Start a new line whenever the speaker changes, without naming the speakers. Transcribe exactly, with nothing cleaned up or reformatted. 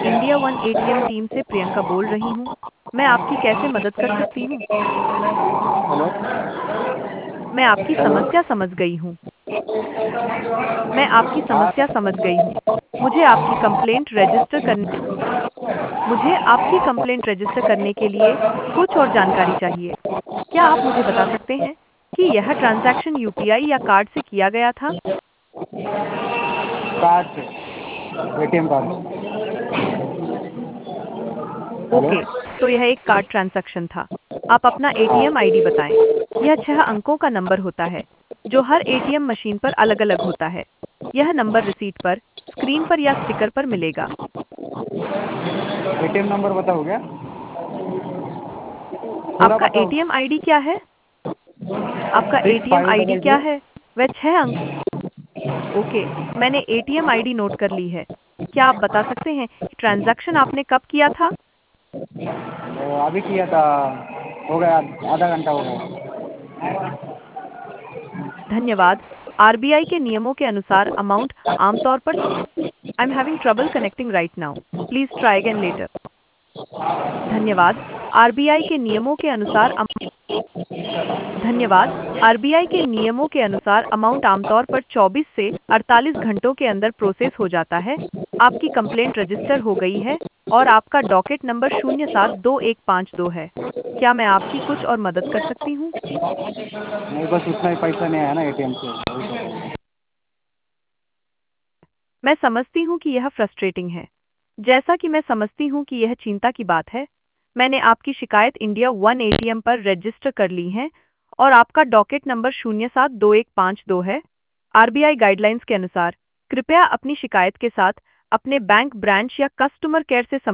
India one ATM team से प्रियंका बोल रही हूँ। मैं आपकी कैसे मदद कर सकती हूँ?
हेलो।
मैं आपकी
हेलो।
समस्या समझ गई हूँ। मैं आपकी
हाँ।
समस्या समझ गई हूँ। मुझे आपकी कंप्लेंट रजिस्टर करने मुझे आपकी कंप्लेंट रजिस्टर करने के लिए कुछ और जानकारी चाहिए। क्या आप मुझे बता सकते हैं कि यह ट्रांजैक्शन यूपीआई या कार्ड से किया गया था?
कार्ड से, एटीएम कार्ड से। हेलो।
ओके, तो यह एक कार्ड ट्रांजैक्शन था। आप अपना
हाँ।
एटीएम आईडी बताएं। यह छह अंकों का नंबर होता है, जो हर एटीएम मशीन पर अलग-अलग होता है। यह नंबर रिसीट पर, स्क्रीन पर या स्टिकर पर मिलेगा।
एटीएम नंबर बताओ क्या? पूरा
आपका
बताओ।
एटीएम आईडी क्या है? आपका
six
ATM
five
ID
double
क्या
जीरो
है? वह छह अंक ओके, मैंने एटीएम आईडी नोट कर ली है। क्या आप बता सकते हैं कि ट्रांजैक्शन आपने कब किया था?
वो अभी किया था, हो गया आधा घंटा हो गया।
धन्यवाद। आरबीआई के नियमों के अनुसार अमाउंट आमतौर पर I am having trouble connecting right now. Please try again later. धन्यवाद। आरबीआई के नियमों के अनुसार अम... धन्यवाद। आरबीआई के नियमों के अनुसार अमाउंट आमतौर पर चौबीस से अड़तालीस घंटों के अंदर प्रोसेस हो जाता है। आपकी कंप्लेंट रजिस्टर हो गई है और आपका डॉकेट नंबर शून्य सात दो एक पाँच दो है। क्या मैं आपकी कुछ और मदद कर सकती हूँ?
नहीं, बस उतना ही पैसा नहीं आया ना एटीएम से, वही तो।
मैं समझती हूँ कि यह फ्रस्ट्रेटिंग है। जैसा कि मैं समझती हूँ कि यह चिंता की बात है, मैंने आपकी शिकायत इंडिया वन एटीएम पर रजिस्टर कर ली है और आपका डॉकेट नंबर शून्य सात दो एक पाँच दो है। आरबीआई गाइडलाइंस के अनुसार कृपया अपनी शिकायत के साथ अपने बैंक ब्रांच या कस्टमर केयर से